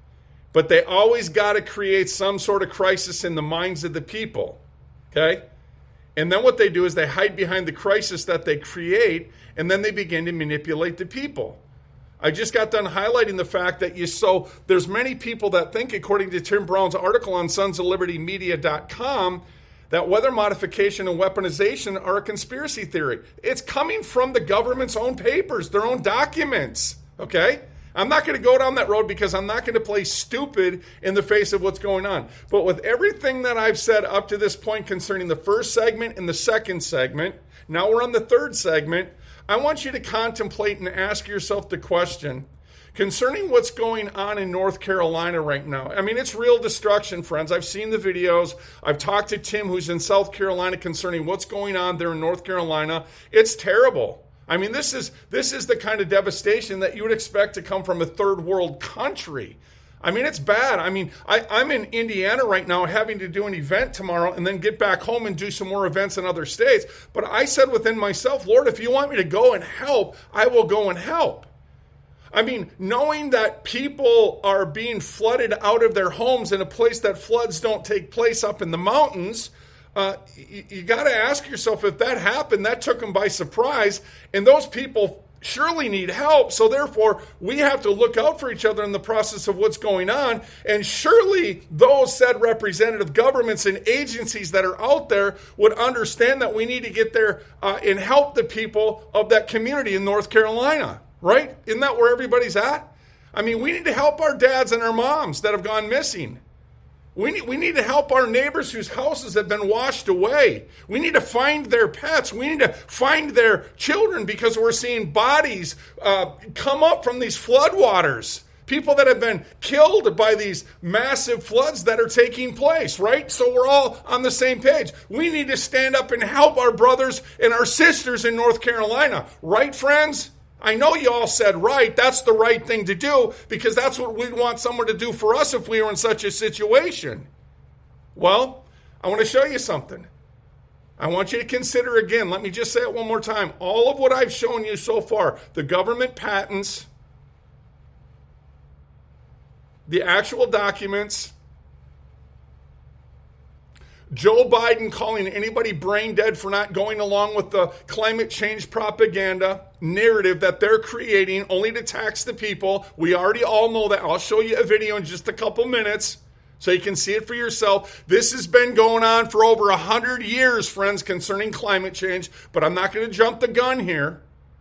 But they always got to create some sort of crisis in the minds of the people, okay? And then what they do is they hide behind the crisis that they create, and then they begin to manipulate the people. I just got done highlighting the fact that there's many people that think, according to Tim Brown's article on sonsoflibertymedia.com, that weather modification and weaponization are a conspiracy theory. It's coming from the government's own papers, their own documents, okay? I'm not going to go down that road because I'm not going to play stupid in the face of what's going on. But with everything that I've said up to this point concerning the first segment and the second segment, now we're on the third segment, I want you to contemplate and ask yourself the question concerning what's going on in North Carolina right now. I mean, it's real destruction, friends. I've seen the videos. I've talked to Tim, who's in South Carolina, concerning what's going on there in North Carolina. It's terrible. I mean, this is the kind of devastation that you would expect to come from a third world country. I mean, it's bad. I mean, I'm in Indiana right now having to do an event tomorrow and then get back home and do some more events in other states. But I said within myself, Lord, if you want me to go and help, I will go and help. I mean, knowing that people are being flooded out of their homes in a place that floods don't take place up in the mountains, you got to ask yourself, if that happened, that took them by surprise, and those people surely need help. So therefore, we have to look out for each other in the process of what's going on. And surely those said representative governments and agencies that are out there would understand that we need to get there and help the people of that community in North Carolina, right? Isn't that where everybody's at? I mean, we need to help our dads and our moms that have gone missing. We need to help our neighbors whose houses have been washed away. We need to find their pets. We need to find their children, because we're seeing bodies come up from these floodwaters. People that have been killed by these massive floods that are taking place, right? So we're all on the same page. We need to stand up and help our brothers and our sisters in North Carolina. Right, friends? I know you all said right. That's the right thing to do, because that's what we'd want someone to do for us if we were in such a situation. Well, I want to show you something. I want you to consider again. Let me just say it one more time. All of what I've shown you so far, the government patents, the actual documents, Joe Biden calling anybody brain dead for not going along with the climate change propaganda narrative that they're creating only to tax the people. We already all know that. I'll show you a video in just a couple minutes So you can see it for yourself. This has been going on for over 100 years, friends, concerning climate change, but I'm not going to jump the gun here.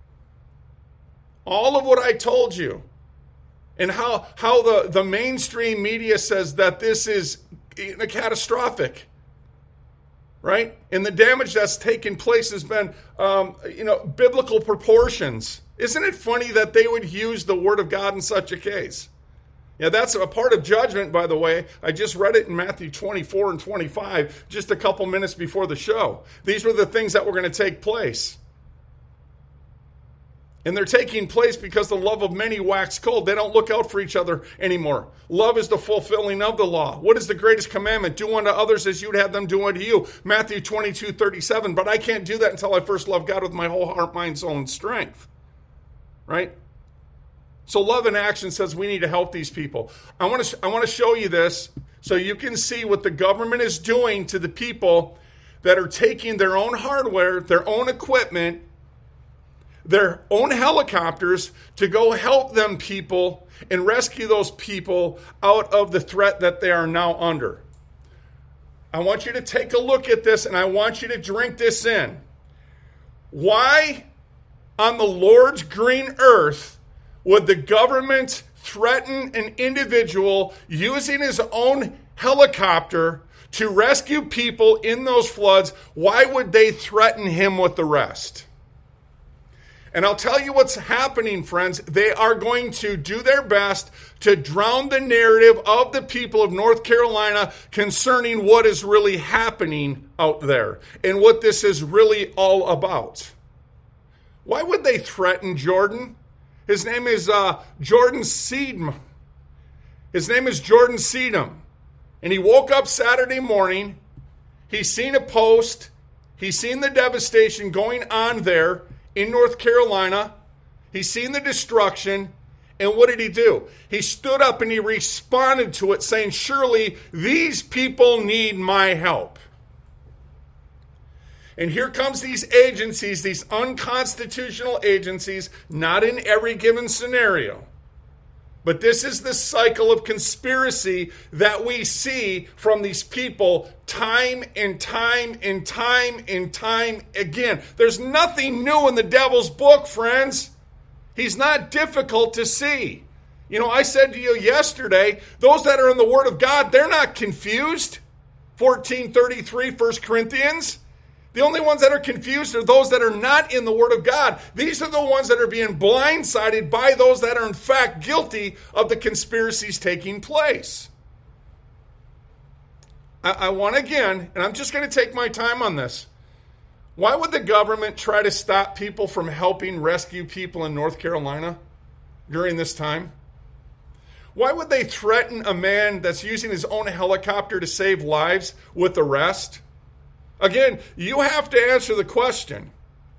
All of what I told you and how the mainstream media says that this is catastrophic, right? And the damage that's taken place has been, biblical proportions. Isn't it funny that they would use the Word of God in such a case? Yeah, that's a part of judgment, by the way. I just read it in Matthew 24 and 25 just a couple minutes before the show. These were the things that were going to take place. And they're taking place because the love of many waxed cold. They don't look out for each other anymore. Love is the fulfilling of the law. What is the greatest commandment? Do unto others as you'd have them do unto you. Matthew 22:37. But I can't do that until I first love God with my whole heart, mind, soul, and strength. Right? So love in action says we need to help these people. I want to show you this so you can see what the government is doing to the people that are taking their own hardware, their own equipment, their own helicopters to go help them people and rescue those people out of the threat that they are now under. I want you to take a look at this and I want you to drink this in. Why on the Lord's green earth would the government threaten an individual using his own helicopter to rescue people in those floods? Why would they threaten him with the rest? And I'll tell you what's happening, friends. They are going to do their best to drown the narrative of the people of North Carolina concerning what is really happening out there and what this is really all about. Why would they threaten Jordan? His name is Jordan Seedham. His name is Jordan Seedham. And he woke up Saturday morning. He's seen a post. He's seen the devastation going on there in North Carolina. He's seen the destruction. And what did he do? He stood up and he responded to it saying, surely these people need my help. And here comes these agencies, these unconstitutional agencies, not in every given scenario. But this is the cycle of conspiracy that we see from these people time and time and time and time again. There's nothing new in the devil's book, friends. He's not difficult to see. You know, I said to you yesterday, those that are in the Word of God, they're not confused. 14:33, 1 Corinthians. The only ones that are confused are those that are not in the Word of God. These are the ones that are being blindsided by those that are in fact guilty of the conspiracies taking place. I want again, and I'm just going to take my time on this. Why would the government try to stop people from helping rescue people in North Carolina during this time? Why would they threaten a man that's using his own helicopter to save lives with arrest? Again, you have to answer the question.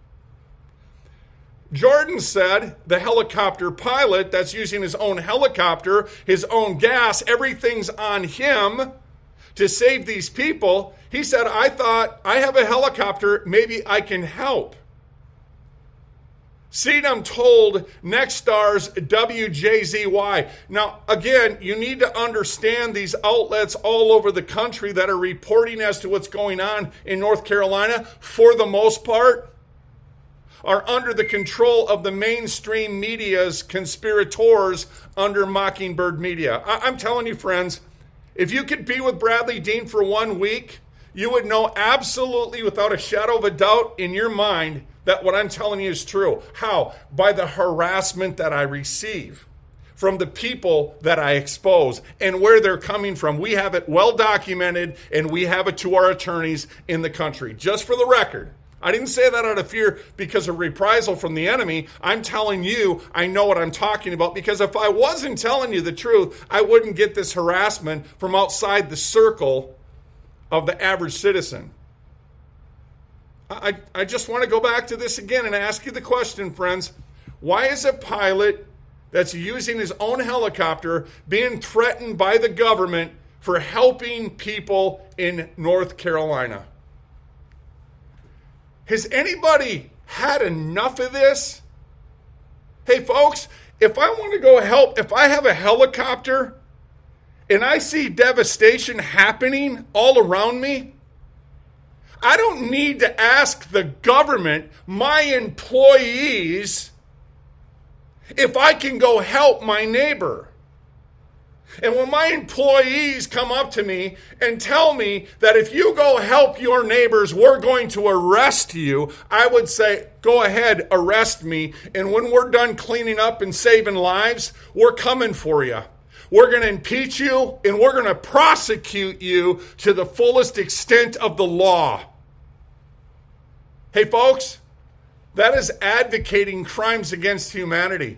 Jordan said the helicopter pilot that's using his own helicopter, his own gas, everything's on him to save these people. He said, I thought, I have a helicopter, maybe I can help. Seedham told Nexstar's WJZY. Now, again, you need to understand these outlets all over the country that are reporting as to what's going on in North Carolina, for the most part, are under the control of the mainstream media's conspirators under Mockingbird Media. I'm telling you, friends, if you could be with Bradley Dean for 1 week, you would know absolutely without a shadow of a doubt in your mind that what I'm telling you is true. How? By the harassment that I receive from the people that I expose and where they're coming from. We have it well documented, and we have it to our attorneys in the country. Just for the record, I didn't say that out of fear because of reprisal from the enemy. I'm telling you, I know what I'm talking about, because if I wasn't telling you the truth, I wouldn't get this harassment from outside the circle of the average citizen. I just want to go back to this again and ask you the question, friends. Why is a pilot that's using his own helicopter being threatened by the government for helping people in North Carolina? Has anybody had enough of this? Hey, folks, if I want to go help, if I have a helicopter and I see devastation happening all around me, I don't need to ask the government, my employees, if I can go help my neighbor. And when my employees come up to me and tell me that if you go help your neighbors, we're going to arrest you, I would say, go ahead, arrest me. And when we're done cleaning up and saving lives, we're coming for you. We're going to impeach you, and we're going to prosecute you to the fullest extent of the law. Hey, folks, that is advocating crimes against humanity.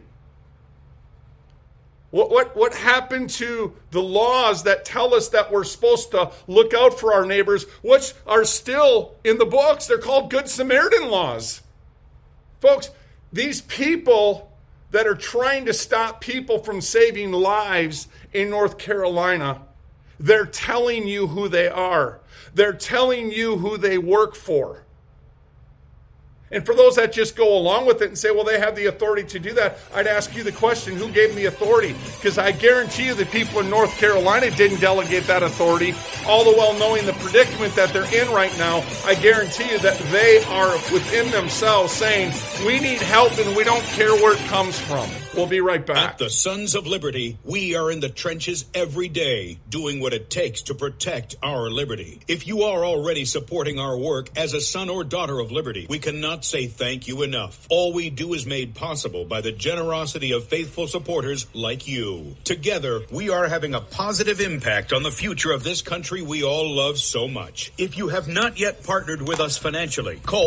What happened to the laws that tell us that we're supposed to look out for our neighbors, which are still in the books? They're called Good Samaritan laws. Folks, these people that are trying to stop people from saving lives in North Carolina, they're telling you who they are. They're telling you who they work for. And for those that just go along with it and say, well, they have the authority to do that, I'd ask you the question, who gave them the authority? Because I guarantee you the people in North Carolina didn't delegate that authority. All the while knowing the predicament that they're in right now, I guarantee you that they are within themselves saying, we need help and we don't care where it comes from. We'll be right back. At the Sons of Liberty, we are in the trenches every day, doing what it takes to protect our liberty. If you are already supporting our work as a son or daughter of liberty, we cannot say thank you enough. All we do is made possible by the generosity of faithful supporters like you. Together, we are having a positive impact on the future of this country we all love so much. If you have not yet partnered with us financially, call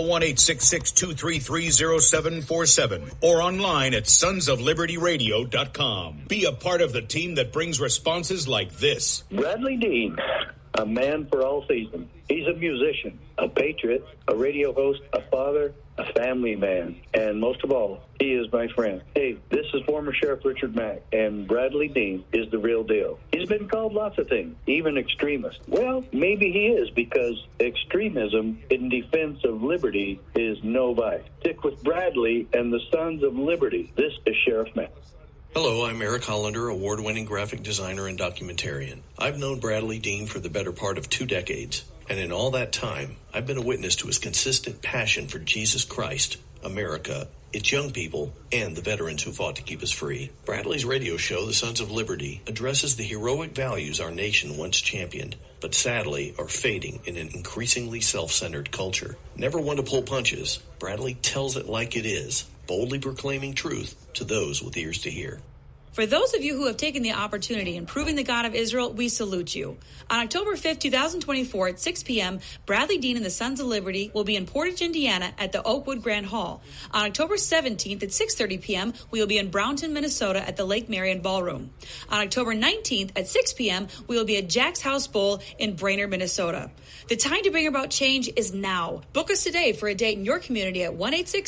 1-866-233-0747 or online at sonsoflibertyradio.com. Be a part of the team that brings responses like this. Bradley Dean, a man for all seasons. He's a musician, a patriot, a radio host, a father, a family man, and most of all, he is my friend. Hey, this is former Sheriff Richard Mack, and Bradley Dean is the real deal. He's been called lots of things, even extremist. Well, maybe he is, because extremism in defense of liberty is no vice. Stick with Bradley and the Sons of Liberty. This is Sheriff Mack. Hello, I'm Eric Hollander, award-winning graphic designer and documentarian. I've known Bradley Dean for the better part of 2 decades, and in all that time, I've been a witness to his consistent passion for Jesus Christ, America, its young people, and the veterans who fought to keep us free. Bradley's radio show, The Sons of Liberty, addresses the heroic values our nation once championed, but sadly are fading in an increasingly self-centered culture. Never one to pull punches, Bradley tells it like it is, boldly proclaiming truth to those with ears to hear. For those of you who have taken the opportunity in proving the God of Israel, we salute you. On October 5th, 2024 at 6 p.m., Bradley Dean and the Sons of Liberty will be in Portage, Indiana at the Oakwood Grand Hall. On October 17th at 6:30 p.m., we will be in Brownton, Minnesota at the Lake Marion Ballroom. On October 19th at 6 p.m., we will be at Jack's House Bowl in Brainerd, Minnesota. The time to bring about change is now. Book us today for a date in your community at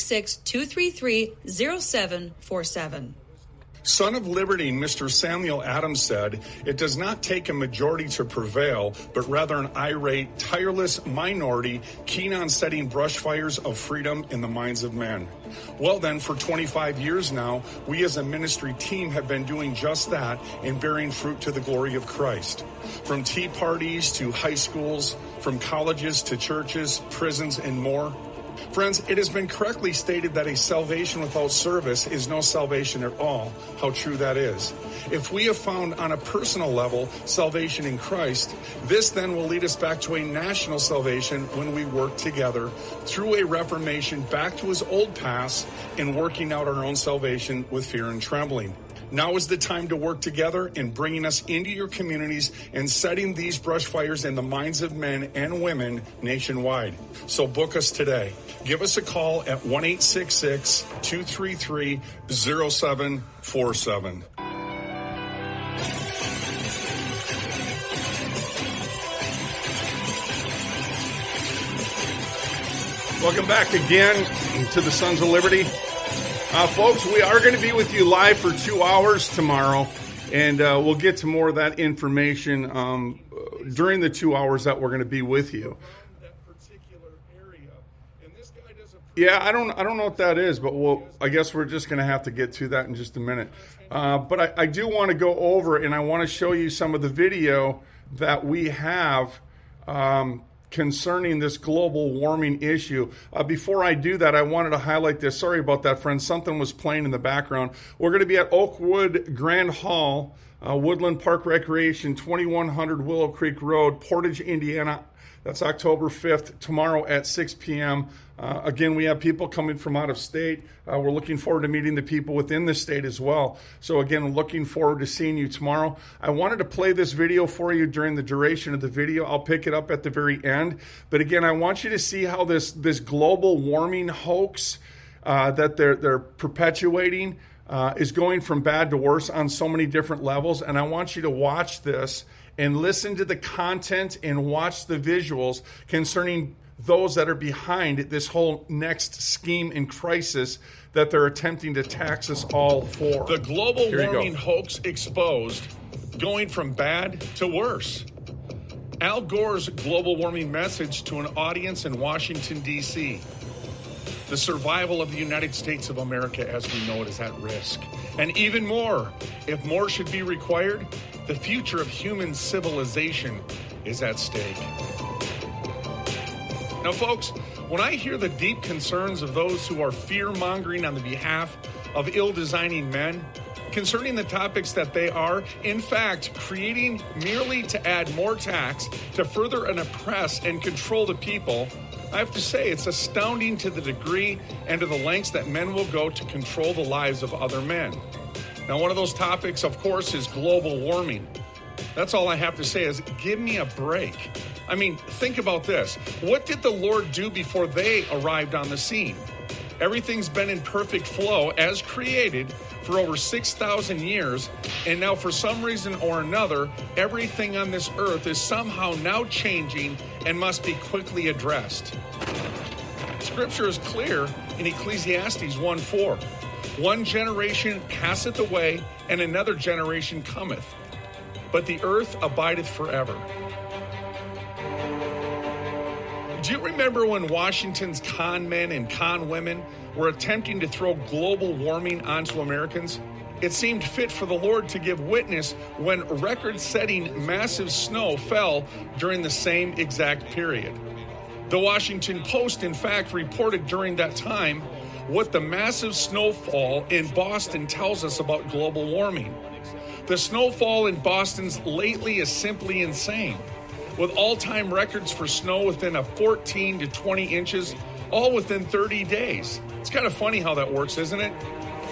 1-866-233-0747. Son of Liberty, Mr. Samuel Adams said, it does not take a majority to prevail, but rather an irate, tireless minority keen on setting brush fires of freedom in the minds of men. Well then, for 25 years now, we as a ministry team have been doing just that and bearing fruit to the glory of Christ. From tea parties to high schools, from colleges to churches, prisons, and more. Friends, it has been correctly stated that a salvation without service is no salvation at all. How true that is. If we have found on a personal level salvation in Christ, this then will lead us back to a national salvation when we work together through a reformation back to his old past in working out our own salvation with fear and trembling. Now is the time to work together in bringing us into your communities and setting these brush fires in the minds of men and women nationwide. So book us today. Give us a call at 1-866-233-0747. Welcome back again to the Sons of Liberty. Folks, we are going to be with you live for 2 hours tomorrow, and we'll get to more of that information during the 2 hours that we're going to be with you. Yeah, I don't know what that is, but I guess we're just going to have to get to that in just a minute. But I do want to go over, and I want to show you some of the video that we have concerning this global warming issue. Before I do that, I wanted to highlight this. Sorry about that, friends. Something was playing in the background. We're going to be at Oakwood Grand Hall, Woodland Park Recreation, 2100 Willow Creek Road, Portage, Indiana. That's October 5th, tomorrow at 6 p.m. Again, we have people coming from out of state. We're looking forward to meeting the people within the state as well. So again, looking forward to seeing you tomorrow. I wanted to play this video for you during the duration of the video. I'll pick it up at the very end. But again, I want you to see how this global warming hoax that they're perpetuating is going from bad to worse on so many different levels. And I want you to watch this and listen to the content and watch the visuals concerning those that are behind this whole next scheme and crisis that they're attempting to tax us all for. The global warming hoax exposed, going from bad to worse. Al Gore's global warming message to an audience in Washington, D.C. The survival of the United States of America as we know it is at risk. And even more, if more should be required, the future of human civilization is at stake. Now, folks, when I hear the deep concerns of those who are fear-mongering on the behalf of ill-designing men concerning the topics that they are, in fact, creating merely to add more tax to further and oppress and control the people, I have to say it's astounding to the degree and to the lengths that men will go to control the lives of other men. Now, one of those topics, of course, is global warming. That's all I have to say is give me a break. I mean, think about this. What did the Lord do before they arrived on the scene? Everything's been in perfect flow as created for over 6,000 years, and now for some reason or another, everything on this earth is somehow now changing and must be quickly addressed. Scripture is clear in Ecclesiastes 1:4. One generation passeth away, and another generation cometh, but the earth abideth forever. Do you remember when Washington's con men and con women were attempting to throw global warming onto Americans? It seemed fit for the Lord to give witness when record-setting massive snow fell during the same exact period. The Washington Post, in fact, reported during that time what the massive snowfall in Boston tells us about global warming. The snowfall in Boston's lately is simply insane, with all-time records for snow within a 14 to 20 inches, all within 30 days. It's kind of funny how that works, isn't it?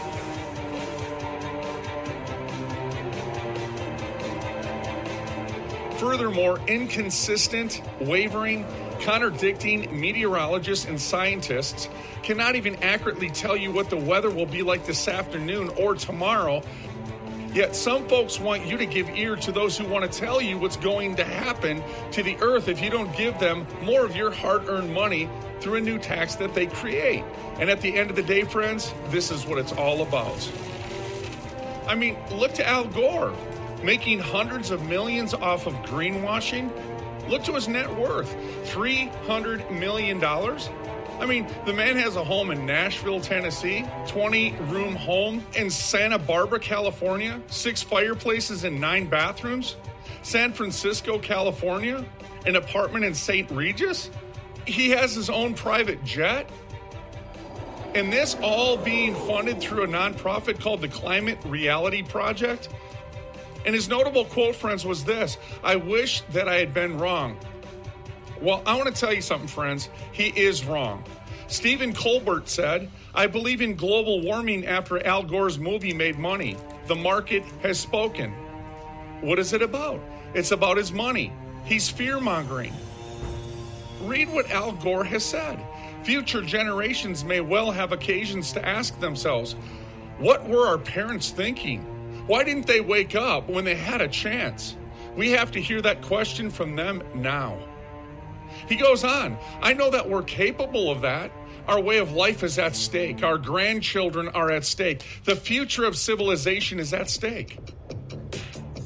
Furthermore, inconsistent, wavering, contradicting meteorologists and scientists cannot even accurately tell you what the weather will be like this afternoon or tomorrow. Yet some folks want you to give ear to those who want to tell you what's going to happen to the earth if you don't give them more of your hard-earned money through a new tax that they create. And at the end of the day, friends, this is what it's all about. I mean, look to Al Gore, making hundreds of millions off of greenwashing. Look to his net worth, $300 million. I mean, the man has a home in Nashville, Tennessee, 20-room home in Santa Barbara, California, 6 fireplaces and 9 bathrooms. San Francisco, California, an apartment in St. Regis. He has his own private jet. And this all being funded through a nonprofit called the Climate Reality Project. And his notable quote, friends, was this: "I wish that I had been wrong." Well, I want to tell you something, friends. He is wrong. Stephen Colbert said, "I believe in global warming after Al Gore's movie made money. The market has spoken." What is it about? It's about his money. He's fear-mongering. Read what Al Gore has said. Future generations may well have occasions to ask themselves, what were our parents thinking? Why didn't they wake up when they had a chance? We have to hear that question from them now. He goes on, "I know that we're capable of that. Our way of life is at stake. Our grandchildren are at stake. The future of civilization is at stake."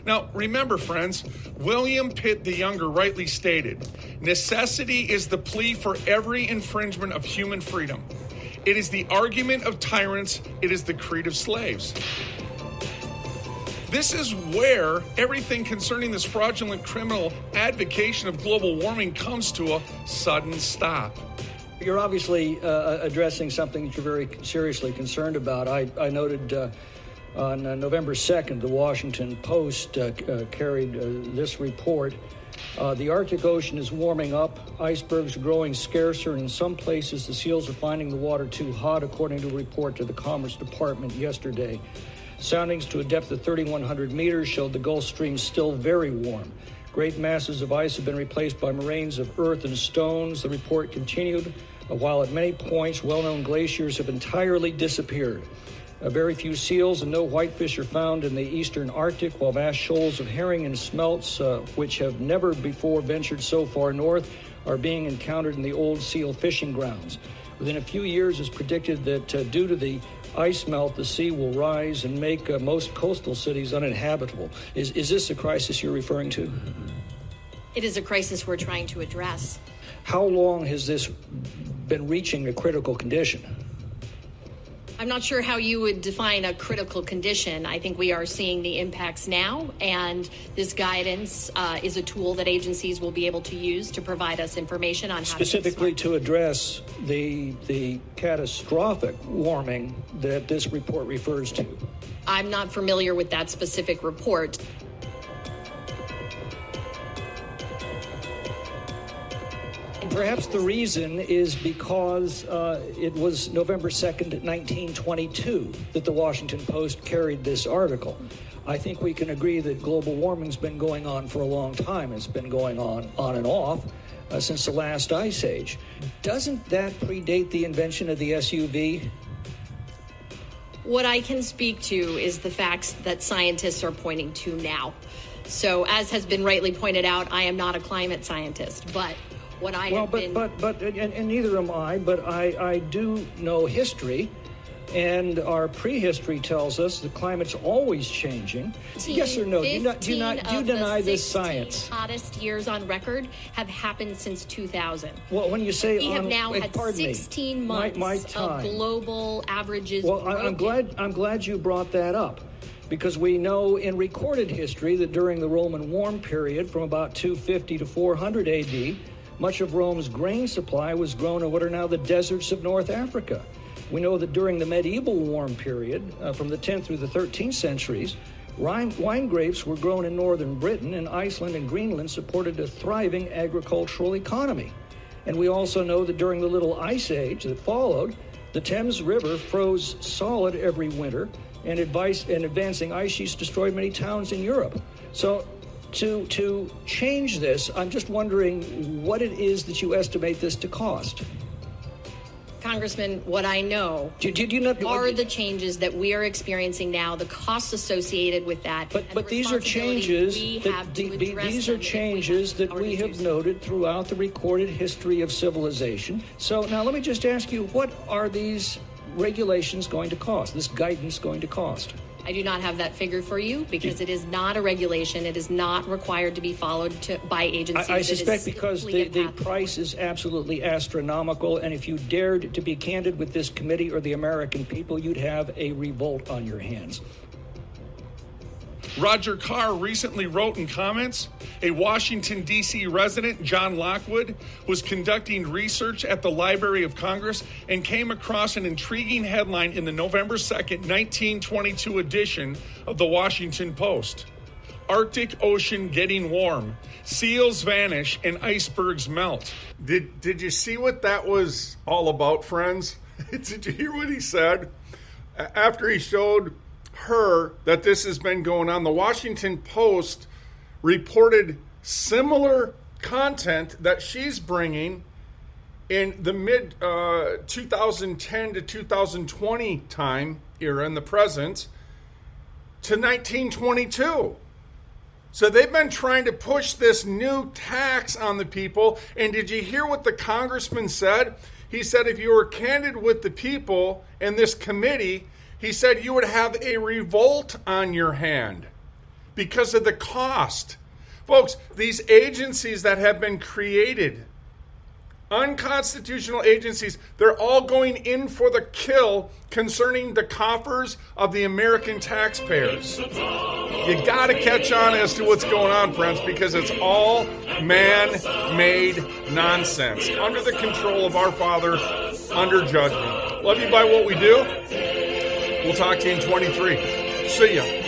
Now, remember, friends, William Pitt the Younger rightly stated, necessity is the plea for every infringement of human freedom. It is the argument of tyrants. It is the creed of slaves. This is where everything concerning this fraudulent criminal advocation of global warming comes to a sudden stop. You're obviously addressing something that you're very seriously concerned about. I noted on November 2nd, the Washington Post carried this report. The Arctic Ocean is warming up. Icebergs are growing scarcer, and in some places the seals are finding the water too hot, according to a report to the Commerce Department yesterday. Soundings to a depth of 3,100 meters showed the Gulf Stream still very warm. Great masses of ice have been replaced by moraines of earth and stones. The report continued, while at many points well-known glaciers have entirely disappeared. Very few seals and no whitefish are found in the eastern Arctic, while vast shoals of herring and smelts, which have never before ventured so far north, are being encountered in the old seal fishing grounds. Within a few years, it's predicted that due to the ice melt, the sea will rise and make most coastal cities uninhabitable. Is this a crisis you're referring to? It is a crisis we're trying to address. How long has this been reaching a critical condition? I'm not sure how you would define a critical condition. I think we are seeing the impacts now, and this guidance is a tool that agencies will be able to use to provide us information on how specifically to address the catastrophic warming that this report refers to. I'm not familiar with that specific report. Perhaps the reason is because it was November 2nd, 1922, that the Washington Post carried this article. I think we can agree that global warming's been going on for a long time. It's been going on and off since the last ice age. Doesn't that predate the invention of the SUV? What I can speak to is the facts that scientists are pointing to now. So, as has been rightly pointed out, I am not a climate scientist, but what I have been... But neither am I, but I do know history, and our prehistory tells us the climate's always changing. Yes or no? Do you deny this science? The hottest years on record have happened since 2000. Well, when you say we have now had 16 months of global averages. Well, I'm glad you brought that up, because we know in recorded history that during the Roman warm period from about 250 to 400 AD, much of Rome's grain supply was grown in what are now the deserts of North Africa. We know that during the medieval warm period, from the 10th through the 13th centuries, wine grapes were grown in northern Britain, and Iceland and Greenland supported a thriving agricultural economy. And we also know that during the Little Ice Age that followed, the Thames River froze solid every winter, and advancing ice sheets destroyed many towns in Europe. So to change this, I'm just wondering what it is that you estimate this to cost. Congressman, what I know are the changes that we are experiencing now, the costs associated with that. But these are changes that we have noted throughout the recorded history of civilization. So now let me just ask you, what are these regulations going to cost, this guidance going to cost? I do not have that figure for you because it is not a regulation. It is not required to be followed by agencies. I suspect because the price is absolutely astronomical, and if you dared to be candid with this committee or the American people, you'd have a revolt on your hands. Roger Carr recently wrote in comments, a Washington, D.C. resident, John Lockwood, was conducting research at the Library of Congress and came across an intriguing headline in the November 2nd, 1922 edition of the Washington Post. Arctic Ocean getting warm. Seals vanish and icebergs melt. Did you see what that was all about, friends? Did you hear what he said? After he showed her that this has been going on, the Washington Post reported similar content that she's bringing in the mid 2010 to 2020 time era in the present to 1922. So they've been trying to push this new tax on the people. And did you hear what the congressman said? He said if you were candid with the people in this committee, he said you would have a revolt on your hand. because of the cost. Folks, these agencies that have been created, unconstitutional agencies, they're all going in for the kill concerning the coffers of the American taxpayers. You got to catch on as to what's going on, friends, because it's all man-made nonsense under the control of our Father, under judgment. Love you by what we do. We'll talk to you in 23. See ya.